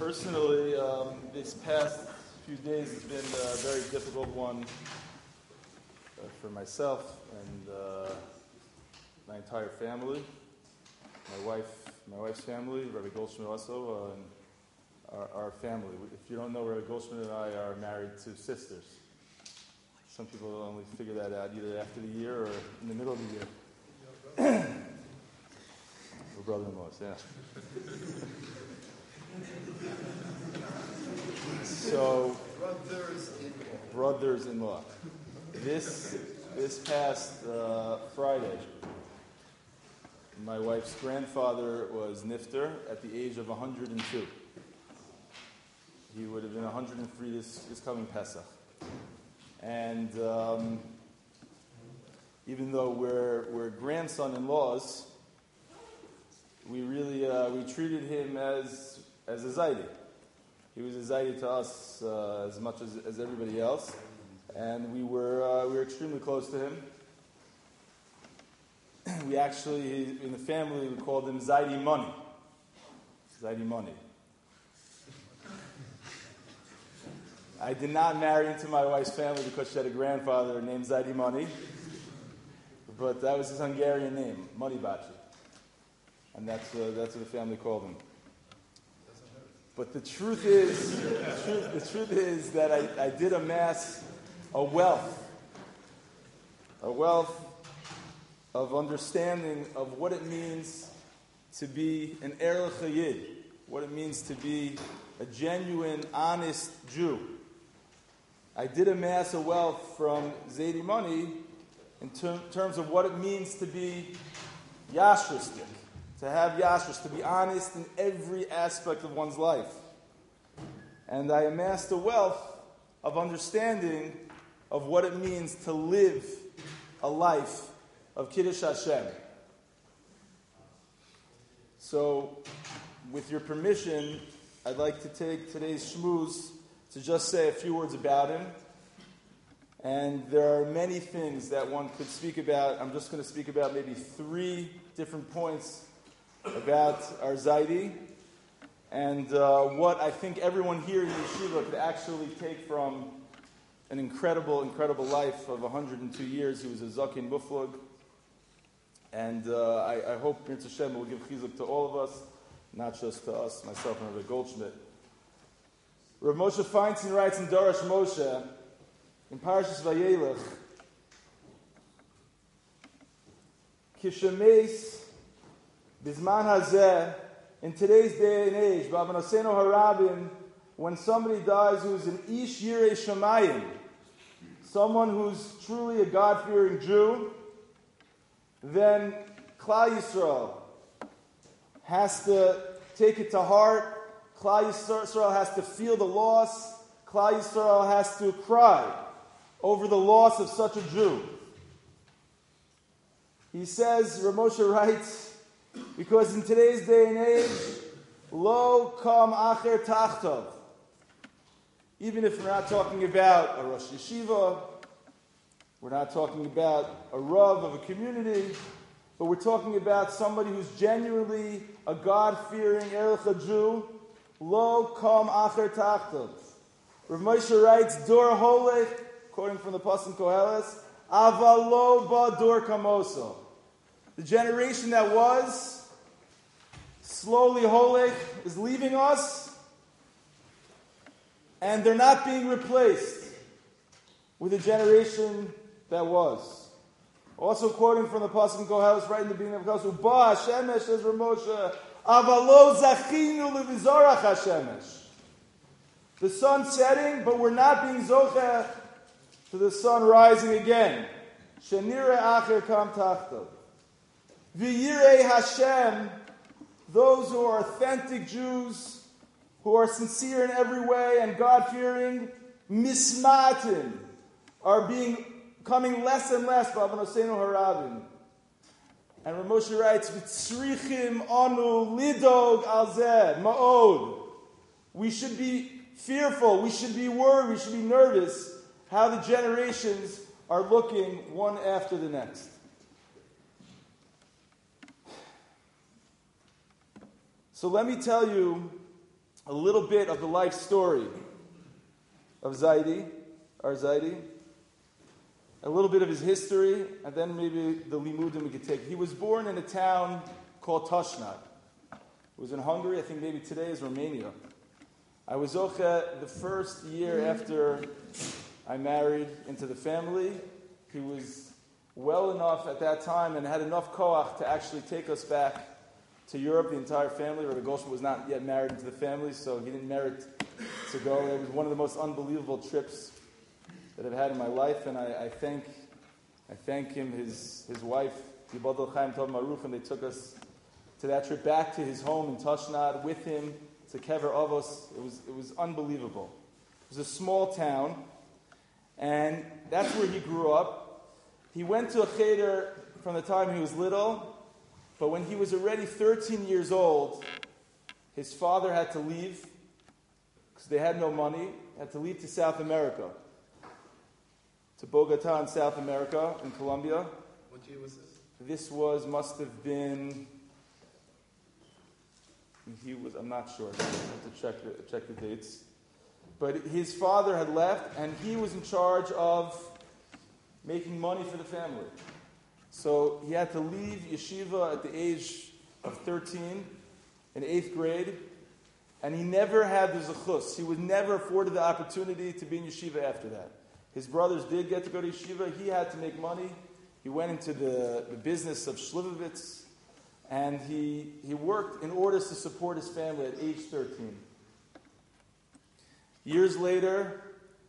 Personally, this past few days has been a very difficult one for myself and my entire family, my wife's family, Rabbi Goldschmidt also, and our family. If you don't know, Rabbi Goldschmidt and I are married to sisters. Some people only figure that out either after the year or in the middle of the year. We're brother-in-laws, yeah. So, brothers-in-law. This past Friday, my wife's grandfather was nifter at the age of 102. He would have been 103 this coming Pesach. And even though we're grandson-in-laws, we treated him as a zaidi. He was a zaidi to us as much as everybody else, and we were extremely close to him. We actually, in the family, we called him Zaidi Money. Zaidi Money. I did not marry into my wife's family because she had a grandfather named Zaidi Money, but that was his Hungarian name, Money Bachi. And that's what the family called him. But the truth is that I did amass a wealth of understanding of what it means to be an Erech Hayid, what it means to be a genuine, honest Jew. I did amass a wealth from Zaidi Money in terms of what it means to be yashristic, to have yashrus, to be honest in every aspect of one's life. And I amassed a wealth of understanding of what it means to live a life of Kiddush Hashem. So, with your permission, I'd like to take today's shmooze to just say a few words about him. And there are many things that one could speak about. I'm just going to speak about maybe 3 different points about our Zaidi, and what I think everyone here in Yeshiva could actually take from an incredible life of 102 years. He was a Zakin Muflug, and I hope Mirz Hashem will give chizuk to all of us, not just to us, myself and Rabbi Goldschmidt. Rav Moshe Feinstein writes in Darash Moshe, in Parashas Vayelech, Kishemes Bizman Hazeh, in today's day and age, B'Avonosenu Harabim, when somebody dies who's an Ish Yirei Shamayim, someone who's truly a God-fearing Jew, then Klal Yisrael has to take it to heart. Klal Yisrael has to feel the loss. Klal Yisrael has to cry over the loss of such a Jew. He says, Rav Moshe writes, because in today's day and age, lo kam acher tachtov. Even if we're not talking about a Rosh Yeshiva, we're not talking about a Rav of a community, but we're talking about somebody who's genuinely a God-fearing Erech Jew, lo kam acher tachtov. Rav Moshe writes, Dor holech, quoting from the Pasuk Koheles, aval lo ba dor kamoso. The generation that was, slowly holech, is leaving us, and they're not being replaced with a generation that was. Also quoting from the Pasuk in Koheles, right in the beginning of Koheles, Ba Hashemesh, says Rav Moshe, Avalo zachinu levizorach Hashemesh. The sun setting, but we're not being zocheh to the sun rising again. Shenire acher kam tachtav. V'yirei Hashem, those who are authentic Jews, who are sincere in every way and God-fearing, mismatin, are coming less and less. B'Avonosenu Harabim. And Rav Moshe writes, V'tzrichim anu lidog al zeh ma'od. We should be fearful, we should be worried, we should be nervous how the generations are looking one after the next. So let me tell you a little bit of the life story of Zaidi, our Zaidi, a little bit of his history, and then maybe the limudim we could take. He was born in a town called Tashnad. It was in Hungary. I think maybe today is Romania. I was zoche the first year after I married into the family. He was well enough at that time and had enough koach to actually take us back to Europe, the entire family. Rabbi Goldschmidt was not yet married into the family, so he didn't merit to go. It was one of the most unbelievable trips that I've had in my life, and I thank him, his wife, Yibadol Chaim Tov Maruf, and they took us to that trip back to his home in Tashnad with him to Kever Avos. It was unbelievable. It was a small town, and that's where he grew up. He went to a cheder from the time he was little, but when he was already 13 years old, his father had to leave because they had no money, had to leave to South America, to Bogota in South America, in Colombia. What year was this? Must have been, I'm not sure, I have to check the dates. But his father had left, and he was in charge of making money for the family. So he had to leave yeshiva at the age of 13, in 8th grade, and he never had the zechus. He was never afforded the opportunity to be in yeshiva after that. His brothers did get to go to yeshiva. He had to make money. He went into the business of Shlivovitz, and he worked in order to support his family at age 13. Years later,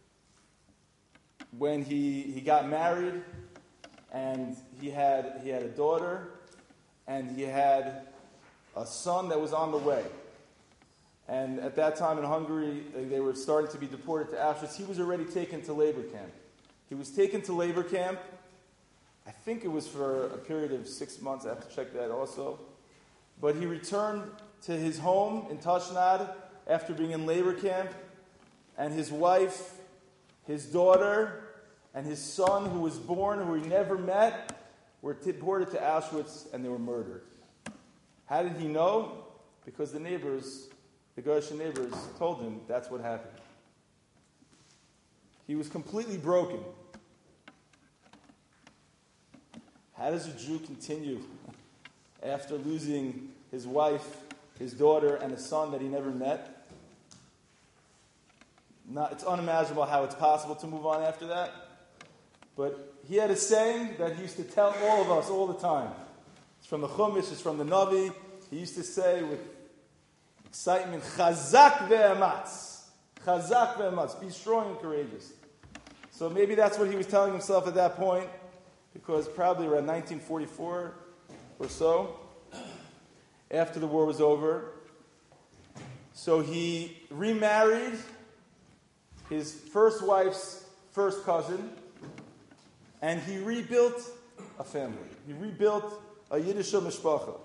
when he got married, and he had a daughter, and he had a son that was on the way. And at that time in Hungary, they were starting to be deported to Auschwitz. He was already taken to labor camp. He was taken to labor camp. I think it was for a period of 6 months. I have to check that also. But he returned to his home in Tashnad after being in labor camp. And his wife, his daughter, and his son, who was born, who he never met, were deported to Auschwitz, and they were murdered. How did he know? Because the Goyish neighbors told him that's what happened. He was completely broken. How does a Jew continue after losing his wife, his daughter, and a son that he never met? It's unimaginable how it's possible to move on after that. But he had a saying that he used to tell all of us all the time. It's from the Chumash, it's from the Navi. He used to say with excitement, Chazak ve'ematz. Chazak ve'ematz. Be strong and courageous. So maybe that's what he was telling himself at that point, because probably around 1944 or so, after the war was over. So he remarried his first wife's first cousin, and he rebuilt a family. He rebuilt a Yiddish mishpacha.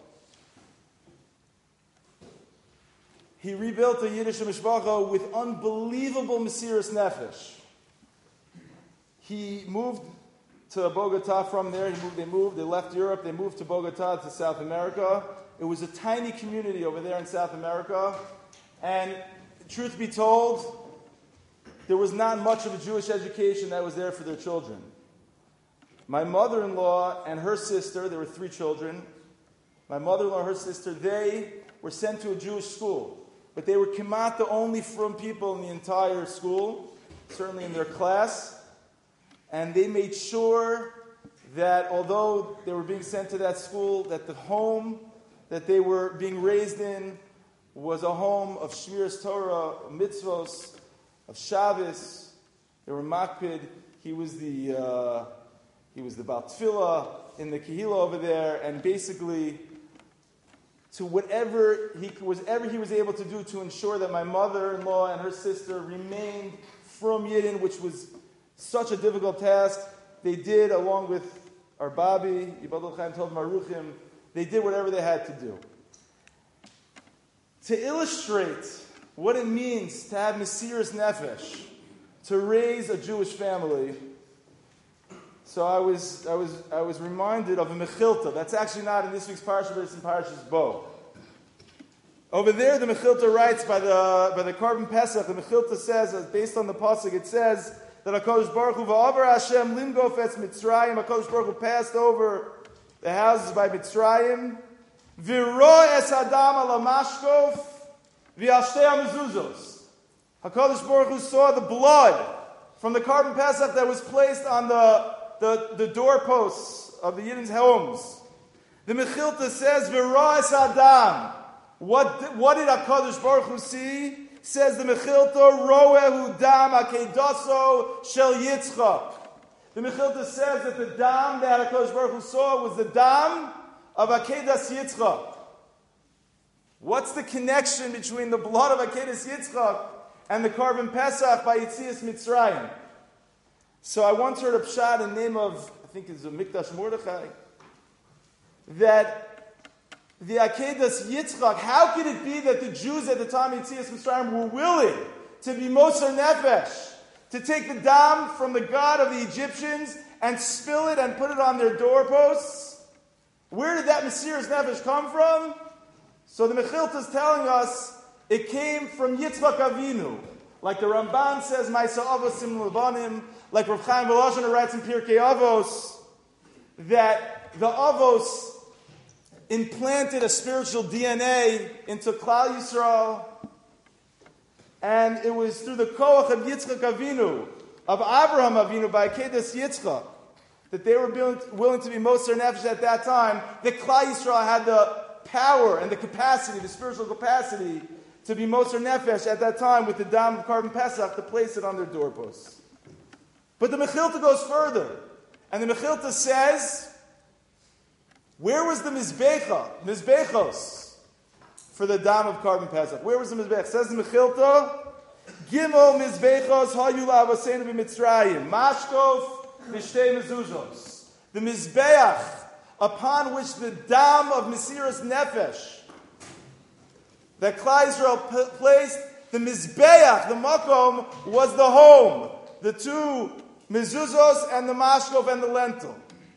He rebuilt a Yiddish mishpacha with unbelievable mesiras nefesh. He moved to Bogota from there. They left Europe. They moved to Bogota, to South America. It was a tiny community over there in South America. And truth be told, there was not much of a Jewish education that was there for their children. My mother-in-law and her sister, there were 3 children. My mother-in-law and her sister, they were sent to a Jewish school. But they were kimat the only from people in the entire school, certainly in their class. And they made sure that although they were being sent to that school, that the home that they were being raised in was a home of Shmiras Torah, of mitzvos, of Shabbos. They were makpid. He was the Baal Tefillah in the Kehillah over there, and basically to whatever he was able to do to ensure that my mother-in-law and her sister remained from Yidden, which was such a difficult task. They did, along with our Babi, Yibadol Chaim Tov Maruchim, they did whatever they had to do. To illustrate what it means to have mesiras nefesh, to raise a Jewish family, so I was reminded of a mechilta. That's actually not in this week's parsha, but it's in Parashas Bo. Over there, the Mechilta writes by the Korban Pesach. The Mechilta says, based on the pasuk, it says that HaKadosh Baruch Hu v'avar Hashem limgof etz Mitzrayim. HaKadosh Baruch Hu passed over the houses by Mitzrayim. V'ro es Adam ala mashkof v'al shtei mezuzos. HaKadosh Baruch Hu saw the blood from the Korban Pesach that was placed on the doorposts of the Yidden's homes. The Mechilta says, V'ro es Adam. What did HaKadosh Baruch Hu see? Says the Mechilta, Roehu dam akedaso shel Yitzchak. The Mechilta says that the dam that HaKadosh Baruch Hu saw was the dam of Akedas Yitzchak. What's the connection between the blood of Akedas Yitzchak and the Korban Pesach by Yitzias Mitzrayim? So I once heard a pshat in the name of, I think it's a Mikdash Mordechai, that the Akedas Yitzchak, how could it be that the Jews at the time of Yitzias Mitzrayim were willing to be Moser Nefesh, to take the dam from the god of the Egyptians and spill it and put it on their doorposts? Where did that Mesiras Nefesh come from? So the Mechilta is telling us it came from Yitzchak Avinu. Like the Ramban says, Ma'aseh Avos Sim Lebanim, like Rav Chaim Volozhin writes in Pirkei Avos, that the Avos implanted a spiritual DNA into Klal Yisrael, and it was through the koach of Yitzchak Avinu, of Abraham Avinu, by Akedas Yitzchak, that they were willing to be Moser Nefesh at that time, that Klal Yisrael had the power and the capacity, the spiritual capacity, to be Moser Nefesh at that time with the dam of Korban Pesach to place it on their doorposts. But the Mechilta goes further, and the Mechilta says, where was the Mizbechos for the dam of Korban Pesach? Where was the Mizbech? Says the Mechilta, Gimel Mizbechos hayu la'avoseinu b'Mitzrayim, Mashkof v'shtei mezuzos. The Mizbeach upon which the dam of Mesiras Nefesh that Klal Yisrael placed, the Mizbeach, the Makom, was the home. The two mezuzos and the Mashkof and the lentil.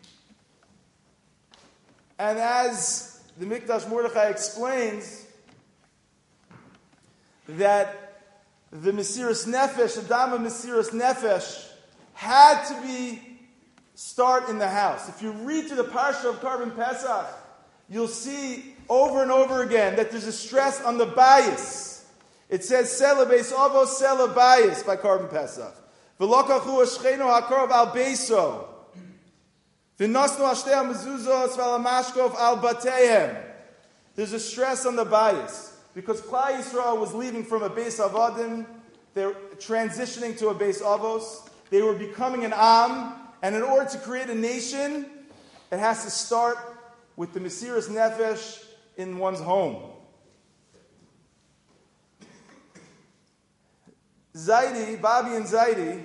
And as the Mikdash Mordechai explains, that the Mesiras Nefesh, the dam of Mesiras Nefesh, had to start in the house. If you read through the Parsha of Korban Pesach, you'll see over and over again that there's a stress on the bayis. It says, Sela beis avos, Sela bayis, by Korban Pesach. V'lokachu hashchenu hakorov al beiso. V'nosnu ashtei mezuzos v'al mashkov al batehem. There's a stress on the bayis. Because Klal Yisrael was leaving from a beis avadim, they're transitioning to a beis avos. They were becoming an am, and in order to create a nation, it has to start with the Mesiras Nefesh in one's home. Bobby and Zaidi,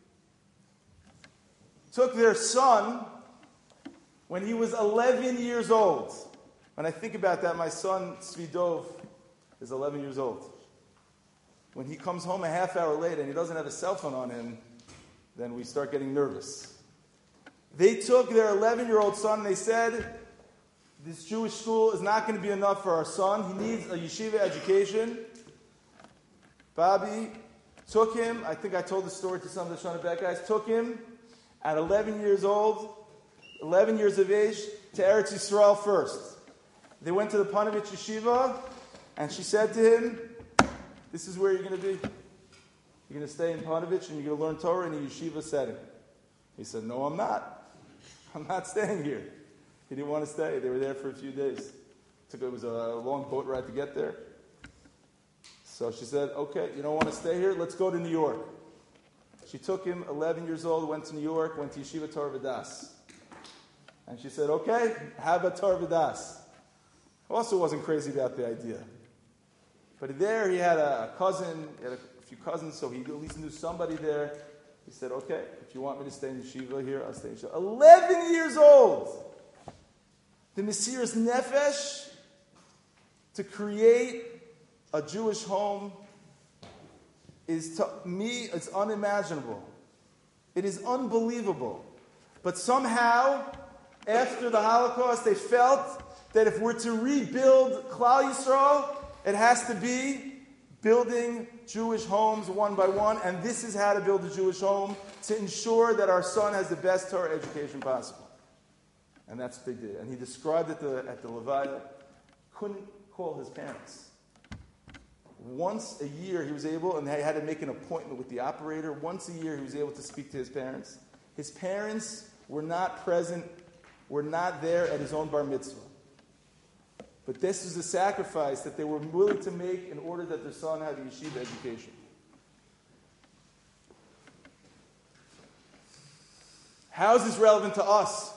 took their son when he was 11 years old. When I think about that, my son, Svidov, is 11 years old. When he comes home a half hour late and he doesn't have a cell phone on him, then we start getting nervous. They took their 11-year-old son and they said, this Jewish school is not going to be enough for our son. He needs a yeshiva education. Bobby took him, I think I told the story to some of the Shana Bet guys, took him at 11 years old, 11 years of age, to Eretz Yisrael first. They went to the Panovich Yeshiva, and she said to him, this is where you're going to be. You're going to stay in Panovich, and you're going to learn Torah in a yeshiva setting. He said, no, I'm not. I'm not staying here. He didn't want to stay. They were there for a few days. It was a long boat ride to get there. So she said, okay, you don't want to stay here? Let's go to New York. She took him, 11 years old, went to New York, went to Yeshiva Torah V'das. And she said, okay, how about Torah V'das? Also wasn't crazy about the idea. But there he had a cousin, he had a few cousins, so he at least knew somebody there. He said, okay, if you want me to stay in Yeshiva here, I'll stay in Yeshiva. 11 years old! The Mesiras Nefesh to create a Jewish home is, to me, it's unimaginable. It is unbelievable. But somehow, after the Holocaust, they felt that if we're to rebuild Klal Yisrael, it has to be building Jewish homes one by one, and this is how to build a Jewish home to ensure that our son has the best Torah education possible. And that's what they did. And he described at the Levaya, couldn't call his parents. Once a year he was able, and they had to make an appointment with the operator, once a year he was able to speak to his parents. His parents were not present, were not there at his own bar mitzvah. But this is a sacrifice that they were willing to make in order that their son had a yeshiva education. How is this relevant to us?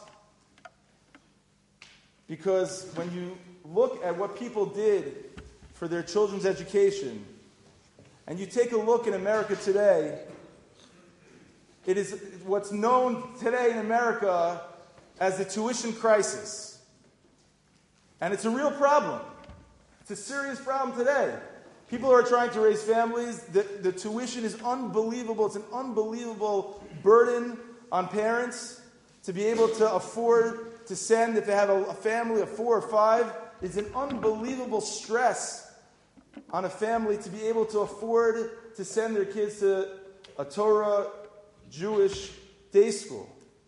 Because when you look at what people did for their children's education, and you take a look in America today, it is what's known today in America as the tuition crisis. And it's a real problem. It's a serious problem today. People are trying to raise families. The tuition is unbelievable. It's an unbelievable burden on parents to be able to afford to send, if they have a family of 4 or 5, it's an unbelievable stress on a family to be able to afford to send their kids to a Torah Jewish day school.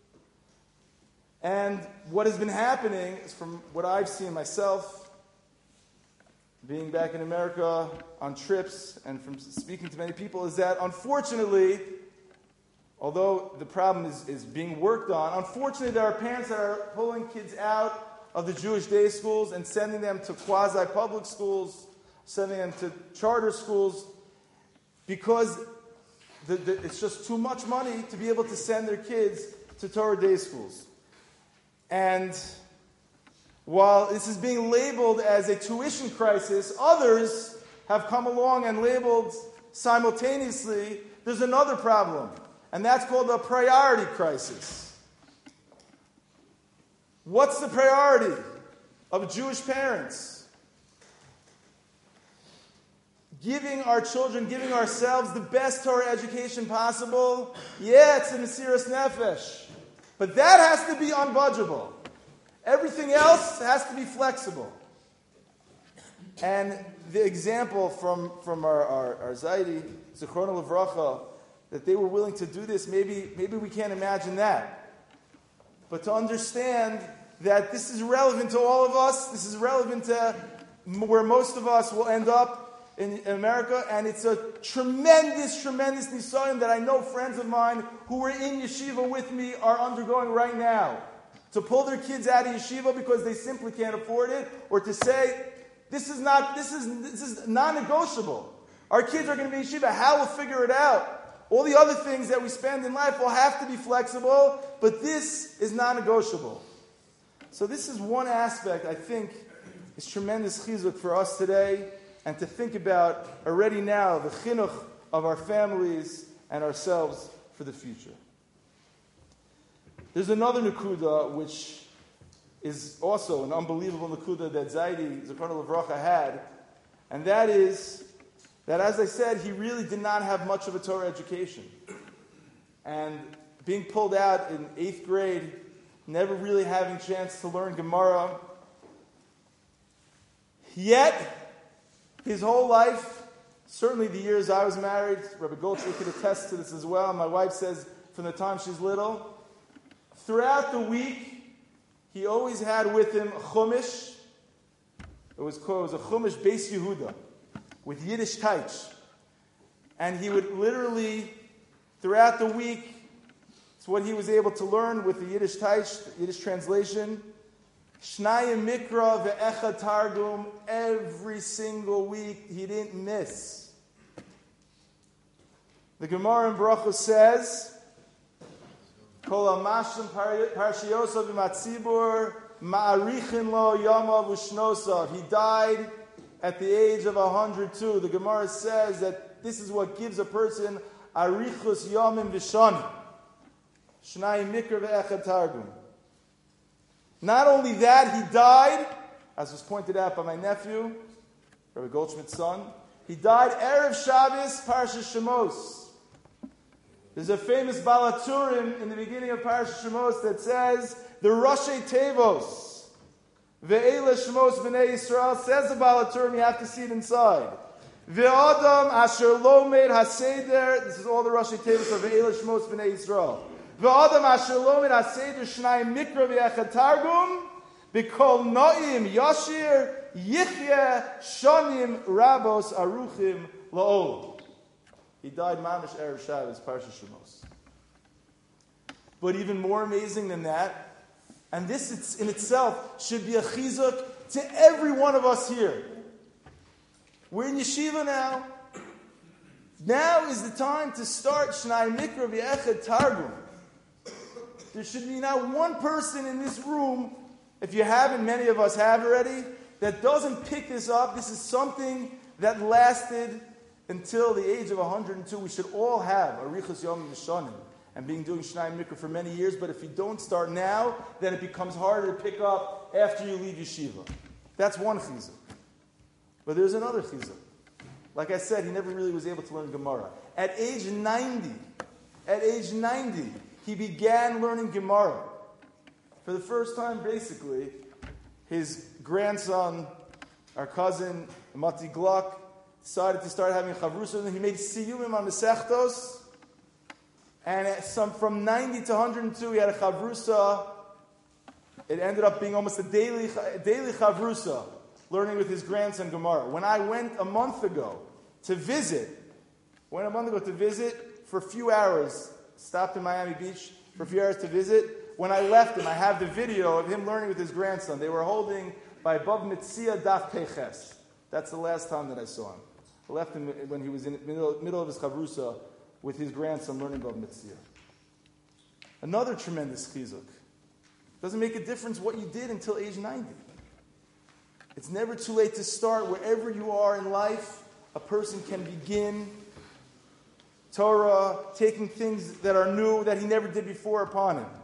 And what has been happening is, from what I've seen myself, being back in America on trips and from speaking to many people, is that unfortunately, although the problem is being worked on, unfortunately there are parents that are pulling kids out of the Jewish day schools and sending them to quasi-public schools, sending them to charter schools, because it's just too much money to be able to send their kids to Torah day schools. And while this is being labeled as a tuition crisis, others have come along and labeled simultaneously, there's another problem, and that's called a priority crisis. What's the priority of Jewish parents? Giving our children, giving ourselves the best Torah education possible? Yeah, it's a Mesiras Nefesh. But that has to be unbudgeable. Everything else has to be flexible. And the example from our Zaidi, Zichrono Livracha, that they were willing to do this, maybe we can't imagine that. But to understand that this is relevant to all of us, this is relevant to where most of us will end up in America, and it's a tremendous nisayon that I know friends of mine who were in yeshiva with me are undergoing right now. To pull their kids out of yeshiva because they simply can't afford it, or to say, this is non-negotiable. Our kids are going to be in yeshiva, how we'll figure it out. All the other things that we spend in life will have to be flexible, but this is non-negotiable. So this is one aspect I think is tremendous chizuk for us today, and to think about already now the chinuch of our families and ourselves for the future. There's another Nakuda which is also an unbelievable Nakuda that Zaidi, Zichrono Livracha, had, and that is that, as I said, he really did not have much of a Torah education. And being pulled out in 8th grade, never really having a chance to learn Gemara, yet his whole life, certainly the years I was married, Rabbi Goldschmidt could attest to this as well. My wife says from the time she's little, throughout the week, he always had with him a chumash. It was a chumash Beis Yehuda with Yiddish taich. And he would literally, throughout the week, it's what he was able to learn with the Yiddish taich, Yiddish translation. Shnayim Mikra ve'echad Targum, every single week, he didn't miss. The Gemara in Brachos says, Kol ha'mashlim parshiosav b'matzibur ma'arichin lo yamav u'shnosav. He died at the age of 102. The Gemara says that this is what gives a person arichus yamim v'shani. Shnayim Mikra ve'echad Targum. Not only that, he died, as was pointed out by my nephew, Rabbi Goldschmidt's son, he died Erev Shabbos, Parashas Shemos. There's a famous Balaturim in the beginning of Parashas Shemos that says, the Roshei Tevos, Ve'ele shmos b'nei Yisrael, says the Baal HaTurim, you have to see it inside. Ve'adam asher lomed haseder, this is all the Rashi tables of Ve'ele shmos b'nei Yisrael. Ve'adam asher lomed haseder shnai mikra v'echad targum, b'kol no'im yashir yichye shonim rabos aruchim la'ol. He died mamish Erev Shabbos, Parsha Shemos. But even more amazing than that, and this in itself should be a chizuk to every one of us here. We're in yeshiva now. Now is the time to start Shnai Mikra V'Echad Targum. There should be not one person in this room, if you haven't, many of us have already, that doesn't pick this up. This is something that lasted until the age of 102. We should all have Arichas Yom Yishanim and being doing Shnai Mikra for many years. But if you don't start now, then it becomes harder to pick up after you leave yeshiva. That's one chizuk. But there's another chizuk. Like I said, he never really was able to learn Gemara. At age 90, he began learning Gemara. For the first time, basically, his grandson, our cousin, Mati Gluck, decided to start having chavrusa. He made siyumim on Masechtos. And from 90 to 102, he had a chavrusa. It ended up being almost a daily chavrusa, learning with his grandson Gemara. When I went a month ago to visit, for a few hours, stopped in Miami Beach for a few hours to visit. When I left him, I have the video of him learning with his grandson. They were holding by Bav Mitzia Daf Peches. That's the last time that I saw him. I left him when he was in the middle of his chavrusa with his grandson learning Bav Mitzia. Another tremendous chizuk. Doesn't make a difference what you did until age 90. It's never too late to start. Wherever you are in life, a person can begin Torah, taking things that are new that he never did before upon him.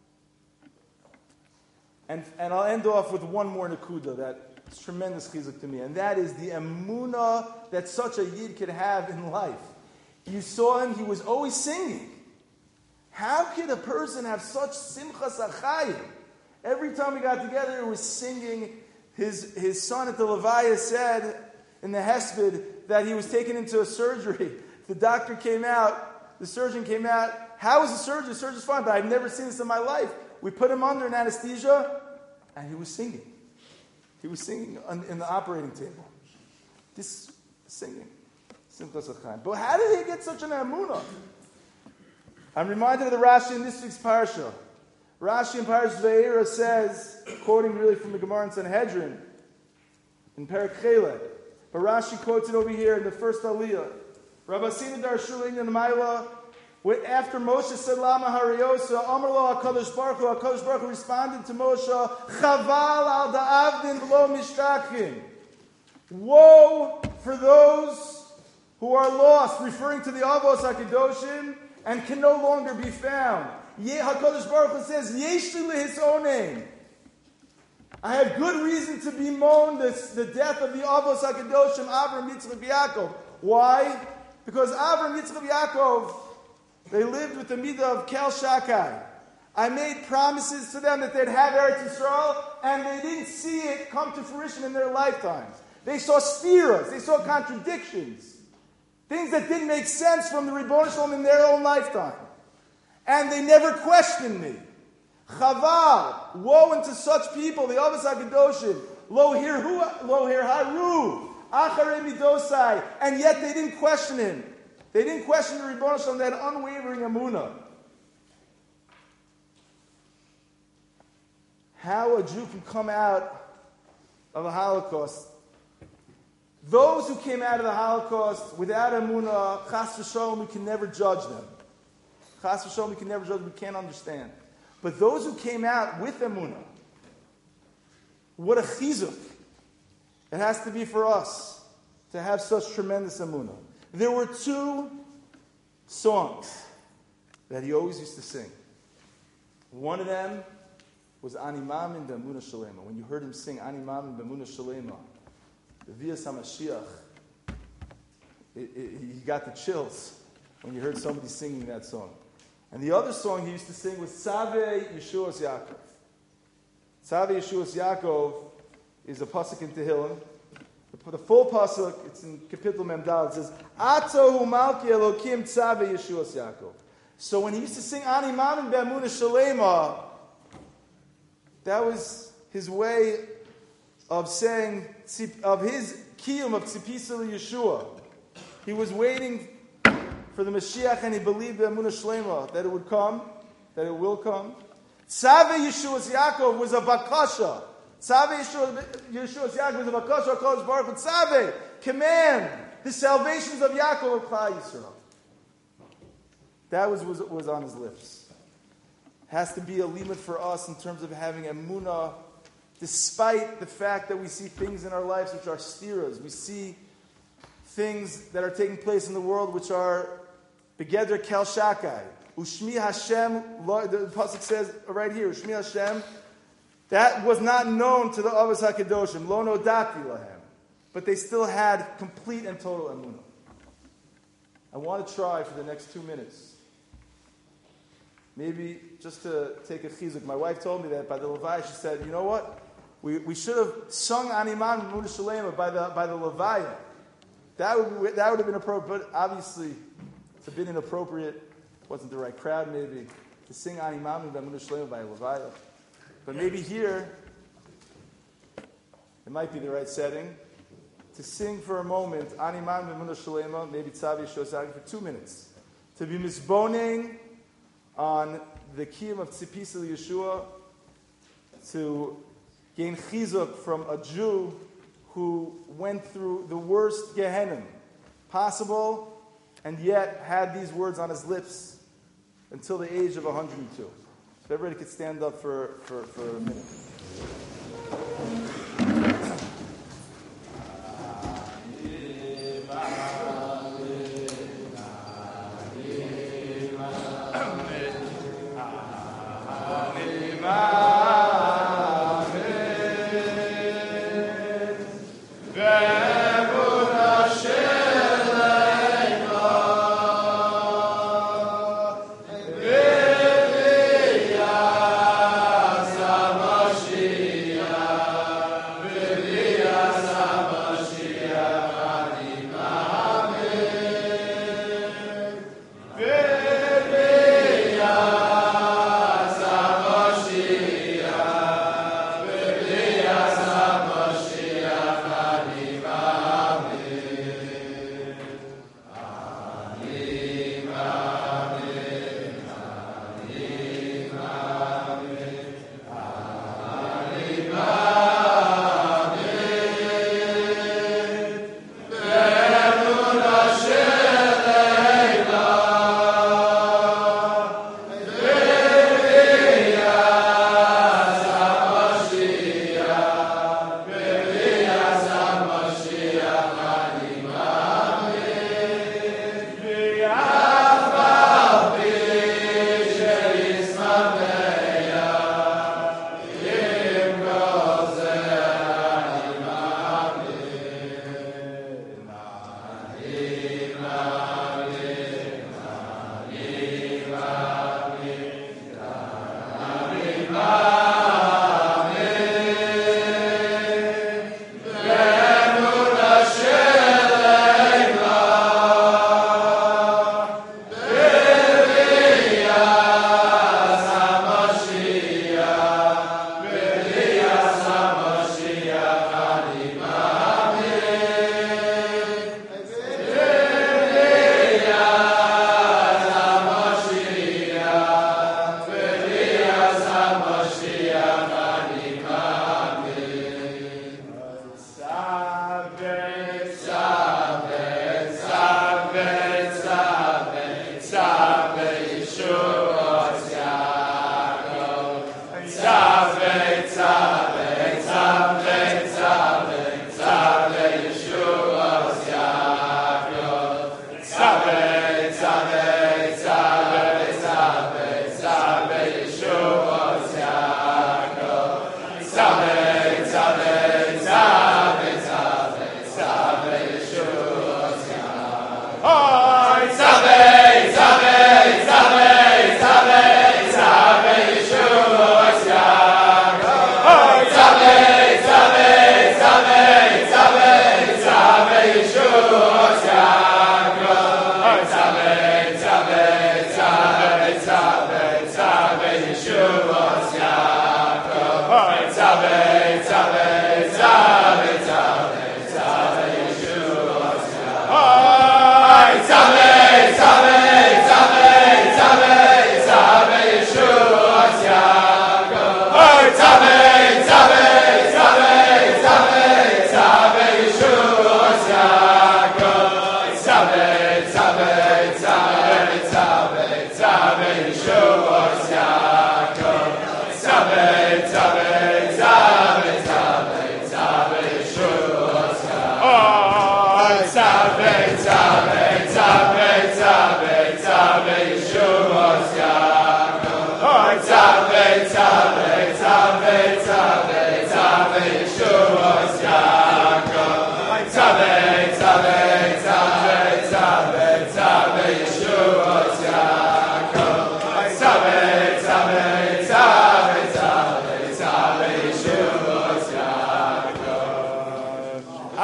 And I'll end off with one more nakuda that's tremendous chizuk to me, and that is the emunah that such a yid could have in life. You saw him; he was always singing. How could a person have such simchas achayim? Every time we got together, he was singing. His son at the Levaya said in the Hesped that he was taken into a surgery. The doctor came out, the surgeon came out. How was the surgeon? The surgeon's fine, but I've never seen this in my life. We put him under an anesthesia, and he was singing. He was singing in the operating table. This singing. But how did he get such an emunah? I'm reminded of the Rashi in this week's parsha. Rashi in Parashas Vayera says, quoting really from the Gemara in Sanhedrin, in Perek Chelek, but Rashi quotes it over here in the first Aliyah. Rabbi Sina Darshuling in the Maila, after Moshe said, Lama Hariosa, Amar lo HaKadosh Baruch Hu responded to Moshe, Chaval al da'avdin v'lo mishtachim. Woe for those who are lost, referring to the Avos HaKadoshim, and can no longer be found. HaKadosh Baruch Hu says, Yesh li lehisonein. I have good reason to bemoan the death of the Avos HaKadoshim, Avram, Yitzchak, Yaakov. Why? Because Avram, Yitzchak, Yaakov, they lived with the midah of Kel Shakai. I made promises to them that they'd have Eretz Yisrael, and they didn't see it come to fruition in their lifetimes. They saw stiras, they saw contradictions, things that didn't make sense from the Ribono Shel Olam in their own lifetime. And they never questioned me. Chaval, woe unto such people, the Avos HaKadoshim, lo hir haru, acharei midosai, and yet they didn't question him. They didn't question the Ribono Shel Olam, that unwavering emunah. How a Jew can come out of the Holocaust. Those who came out of the Holocaust without emunah, chas v'sholom, we can never judge them. Chas v'sholom, we can never judge them, we can't understand. But those who came out with emunah, what a chizuk it has to be for us to have such tremendous emunah. There were two songs that he always used to sing. One of them was Ani Mamin B'Emunah Shalema. When you heard him sing Ani Mamin B'Emunah Shalema, the Vias HaMashiach, he got the chills when you heard somebody singing that song. And the other song he used to sing was Tzaveh Yeshuas Yaakov. Tzaveh Yeshuas Yaakov is a pasuk in Tehillim. The full pasuk, it's in Kapitel Memdal. It says, "Ato hu malki Elokim tzave Yeshuas Yaakov." So when he used to sing Ani Mamin Be'amunah Shalema, that was his way of saying of his kiyum of tzipisa Yeshua. He was waiting for the Mashiach, and he believed Be'amunah Shalema that it would come, that it will come. Tzave Yeshuas Yaakov was a bakasha. Tzave Yeshuas Yaakov was a bakasha. HaKadosh Baruch Hu Tzave, command the salvations of Yaakov of Klal Yisrael. That was on his lips. Has to be a limit for us in terms of having emunah, despite the fact that we see things in our lives which are stiras. We see things that are taking place in the world which are begeder kel shakai. Ushmi Hashem, the pasuk says right here, Ushmi Hashem, that was not known to the Avos HaKadoshim, lo nodati lahem. But they still had complete and total emunah. I want to try for the next 2 minutes, maybe just to take a chizuk. My wife told me that by the Levaya, she said, you know what? We should have sung Animan Be'amunah Shalema by the Levaya. That would have been appropriate, but obviously it's a bit inappropriate. Wasn't the right crowd, maybe, to sing Ani Mamin Be'amunah Shalema by Levaya. But maybe here, it might be the right setting to sing for a moment Ani Mamin Be'amunah Shalema, maybe Tzav Yeshuas Yaakov for 2 minutes. To be misboning on the kiyum of Tzipisa Yeshua, to gain chizuk from a Jew who went through the worst Gehenim possible, and yet had these words on his lips until the age of 102. So everybody could stand up for a minute.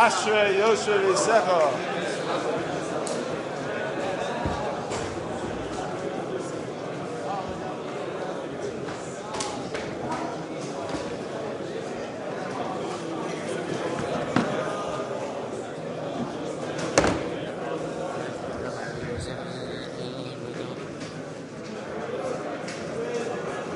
Ashrei Yoshe V'Secha.